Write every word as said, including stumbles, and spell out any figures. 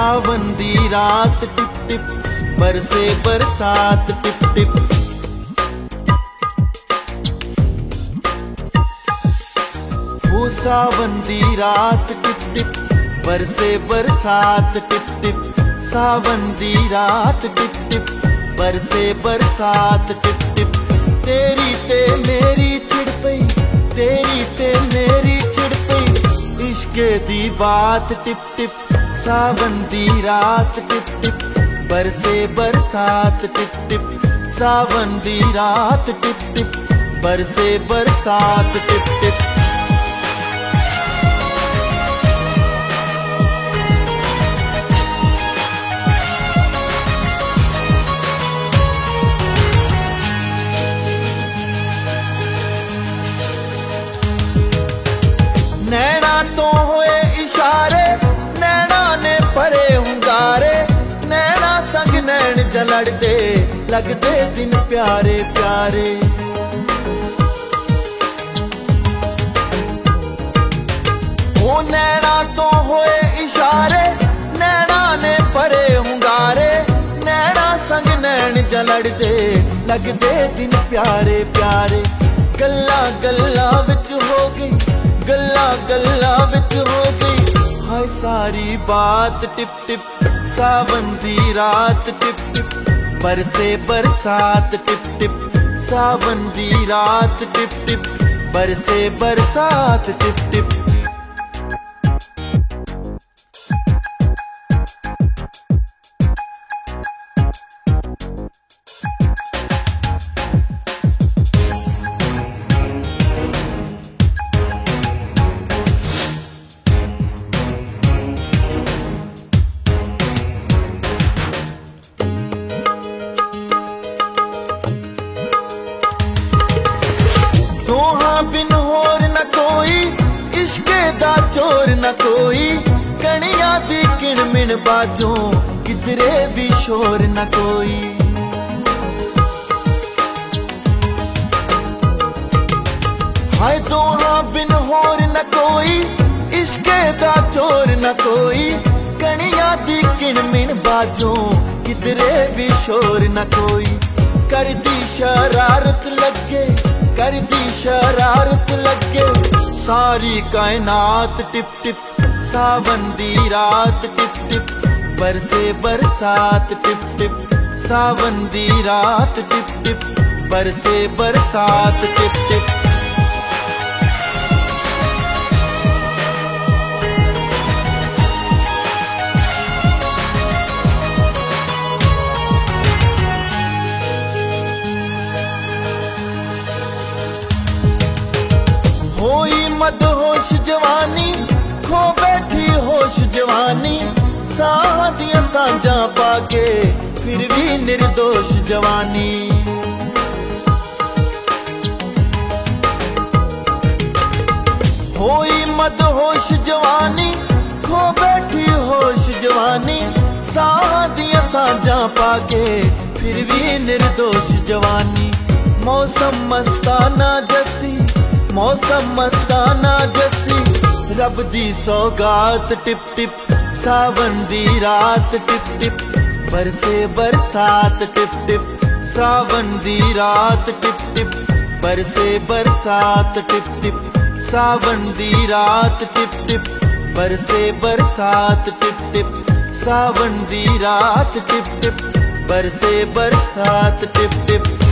सावन दी रात tip tip बरसे बरसात टिप टिप। वो सावन दी रात टिप टिप बरसे बरसात टिप टिप। सावन दी रात टिप टिप बरसे बरसात टिप टिप। तेरी ते मेरी चिड़ पई, तेरी ते मेरी चिड़ पई, इश्के दी बात टिप टिप। सावन दी रात टिप टिप बरसे बरसात टिप टिप। सावन दी रात टिप टिप बरसे बरसात टिप टिप। नैना तो हुए इशारे, नैना ने परे हुंगारे, नैना संग नैन जलड़ दे लगदे दिन प्यारे प्यारे। ओ नैना तो हुए इशारे, नैना ने परे हुंगारे, नैना संग नैन जलड़ दे लगदे दिन प्यारे प्यारे। गल्ला गल्ला विच हो गई, गल्ला गल्ला विच हो गई, हाय सारी बात टिप टिप। सावन दी रात टिप टिप बरसे बरसात टिप टिप। सावन दी रात टिप टिप बरसे बरसात टिप टिप। बिन होर न कोई, इश्के दा चोर न कोई, कणिया दी किण मिण बाजों किधरे भी शोर न कोई। हाय दोहां बिन होर न कोई, इश्के दा चोर न कोई, कणिया दी किण मिण बाजों किधरे भी शोर न कोई। कर दी शरारत लगे, कर दी शरारत लगे, सारी कायनात टिप टिप। सावन दी रात टिप टिप बरसे बरसात टिप टिप। सावन दी रात टिप टिप बरसे बरसात टिप टिप। होई मदहोश जवानी, खो बैठी होश जवानी, साह दियां सांझां पाके फिर भी निर्दोष जवानी। होई मदहोश जवानी, खो बैठी होश जवानी, साह दियां सांझां पाके फिर भी निर्दोष जवानी। मौसम मस्ताना जसी, मौसम मस्ताना जसी, रब दी सौगात टिप टिप। सावन दी रात टिप टिप बरसे बरसात टिप टिप। सावन दी रात टिप टिप बरसे बरसात टिप टिप। सावन दी रात टिप टिप बरसे बरसात टिप टिप। सावन दी रात टिप टिप बरसे बरसात टिप टिप।